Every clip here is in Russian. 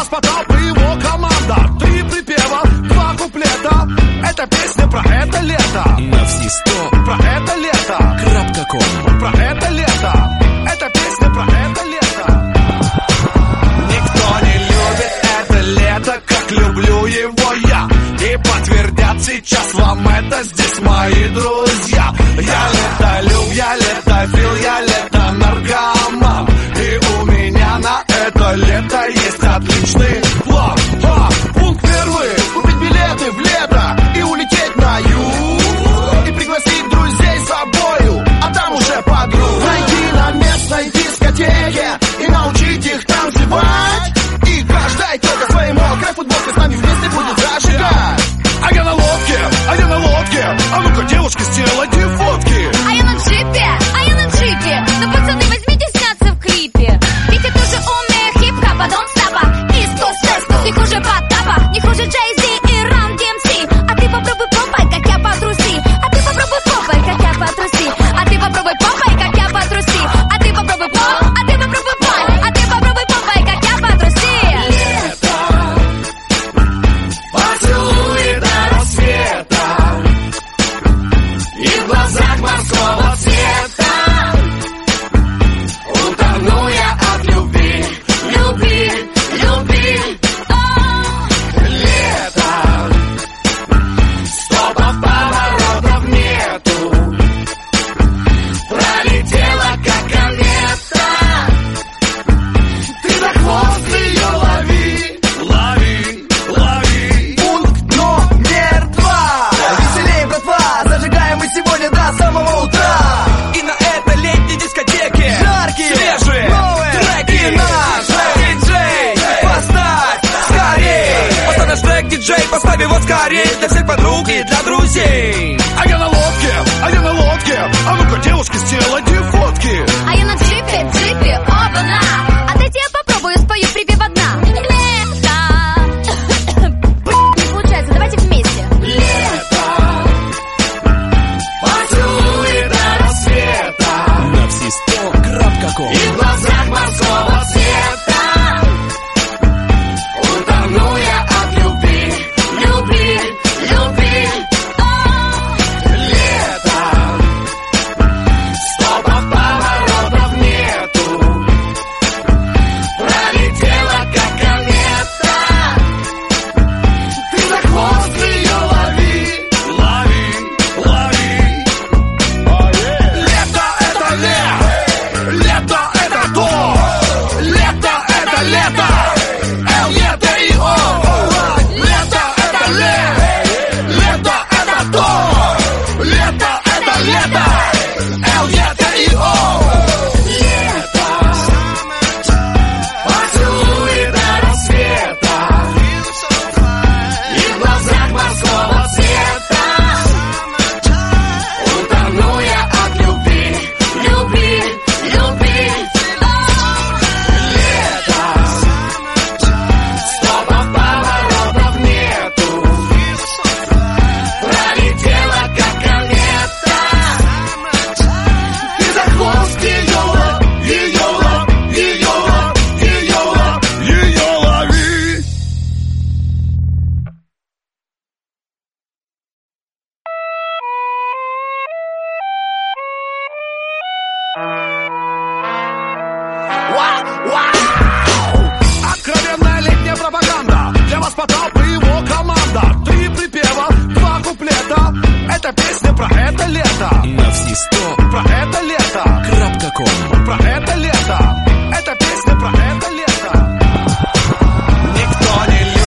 Потап и его команда. 3 припева, 2 куплета. Это песня про это лето. На все 100. Про это лето. Крапка.ком. Про это лето. Это песня про это лето. Никто не любит это лето, как люблю его я. И подтвердят сейчас вам это здесь мои друзья. Я летолюб, я летофил, я лето-наркоман. И у меня на это лето есть отличный план. Пункт первый: купить билеты в лето и улететь на юг. И пригласить друзей с собою, а там уже подруг. Найти на местной дискотеке и научить их танцевать. И каждая тёлка своей мокрой футболкой с нами вместе будет зажигать. А я на лодке, а ну-ка, девушки, сделайте фотки. А я на джипе, ну пацаны, возьмите сняться в клипе. Ведь я тоже умею хип-хопа, дон стопа. И стос, не хуже Потапа, не хуже Джей-Зи и Ран DMC. А ты попробуй попай, как я потруси. А ты попробуй попай, как я потруси. А ты попробуй попай, как я потруси. А ты попробуй поп, а ты попробуй пай. А ты попробуй попай, как я потруси. Лето, поцелуй до рассвета. И в глазах морского цвета утону я от любви, любви, любви. Лето, стопов поворотов нету. Пролетела как комета. Ты за хвост ее лови, лови, лови. Пункт номер 2. Веселей, братва, зажигаем мы сегодня до самого утра. И на этой летней дискотеке Жаркие, свежие новые треки. наш диджей, поставь скорей. поставь наш трек, диджей, поставь его скорей. Для всех подруг и для друзей. А я на лодке, а ну-ка, девушки, сделайте фотки. А я на джипе, оба-на. А дайте я попробую, спою припев одна. Лето. Не получается, давайте вместе. Лето, поцелуй до рассвета. На все 100. Крапка.ком. И в глазах морского цвета утону я от любви, любви, любви. Лето, стопов поворотов нету. Пролетела как комета. Ты за хвост ее лови, лови, лови. Лето — это лето это то. Лето — это лето. L-E-T-O. Лето — это лето это то. Лето — это лето. L-E-T-O. Лето, поцелуй до рассвета. И в глазах морского цвета утону я от любви, любви, любви. Лето, стопов поворотов нету. Пролетела как комета. Ты за хвост ее лови, ее лови, ее лови, ее лови, ее лови. Откровенная летняя пропаганда. Для вас Потап и его команда. 3 припева, 2 куплета. Это песня про это лето. На все 100. Про это лето. Крапка.ком. Про это лето. Это песня про это лето. Никто не любит.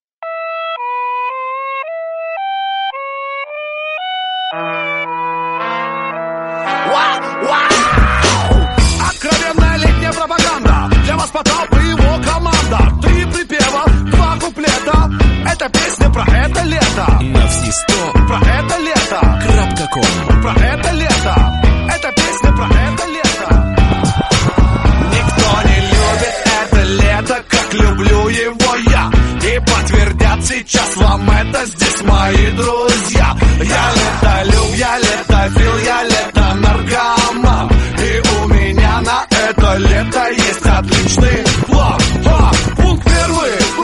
Откровенная летняя пропаганда. Для вас Потап и его команда. 3 припева, 2 куплета. Это песня про это лето. На все 100. Про это лето. Крапка.ком. Про это лето. Это песня про это лето. Никто не любит это лето, как люблю его я. И подтвердят сейчас вам это здесь мои друзья. Я летолюб, я летофил, я лето-наркоман. И у меня на это лето есть отличный план. Пункт первый: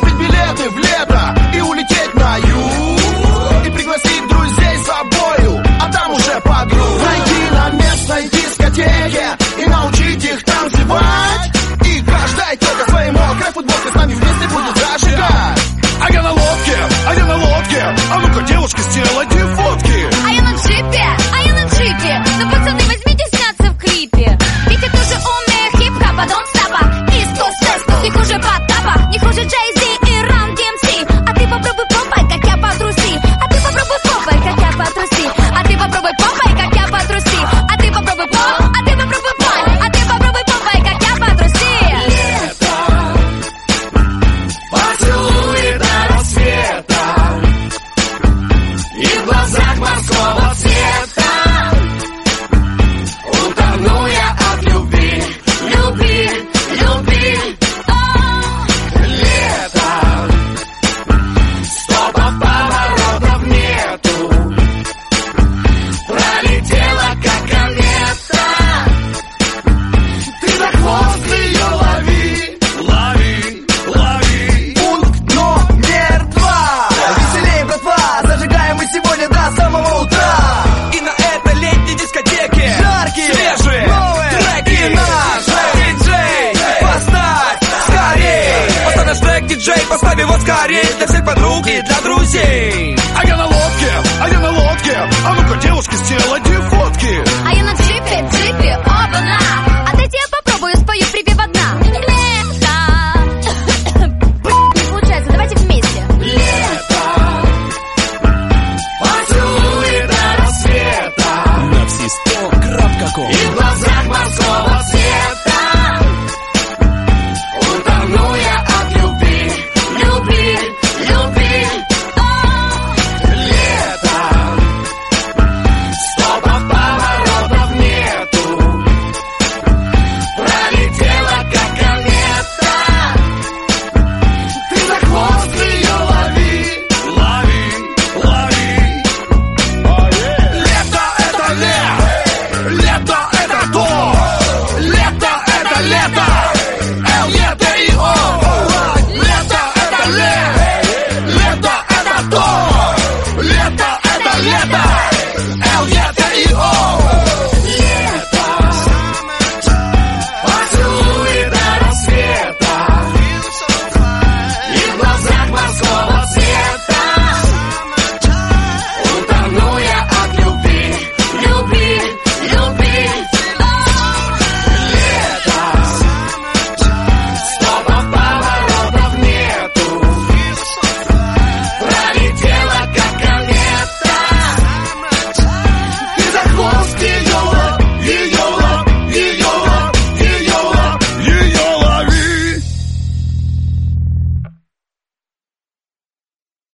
скорее для всех подруг и для друзей.